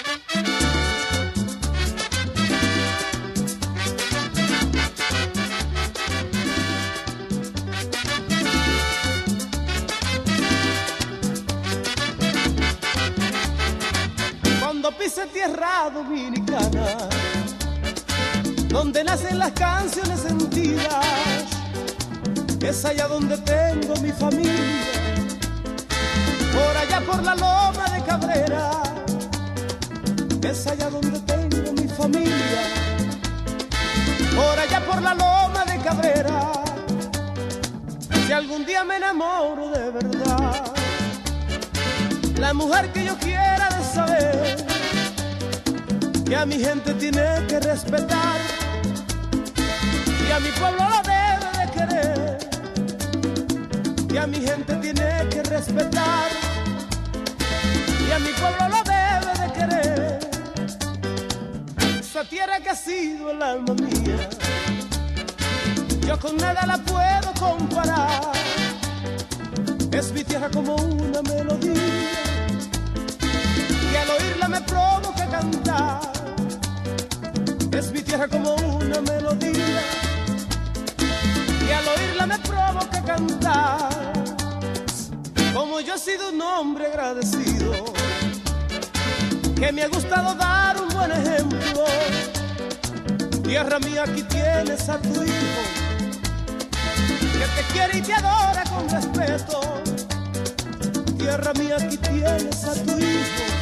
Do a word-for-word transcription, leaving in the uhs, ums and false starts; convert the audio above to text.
Cuando pise tierra dominicana, donde nacen las canciones sentidas, es allá donde tengo mi familia, por allá por la loma de Cabrera, es allá donde tengo mi familia, por allá por la loma de Cabrera. Si algún día me enamoro de verdad, la mujer que yo quiera de saber que a mi gente tiene que respetar y a mi pueblo lo debe de querer, que a mi gente tiene que respetar y a mi pueblo lo debe de querer. Esa tierra que ha sido el alma mía, yo con nada la puedo comparar. Es mi tierra como una melodía y al oírla me provoca cantar. Es mi tierra como una melodía y al oírla me provoca cantar. Como yo he sido un hombre agradecido, que me ha gustado dar un buen ejemplo. Tierra mía, aquí tienes a tu hijo, que te quiere y te adora con respeto. Tierra mía, aquí tienes a tu hijo,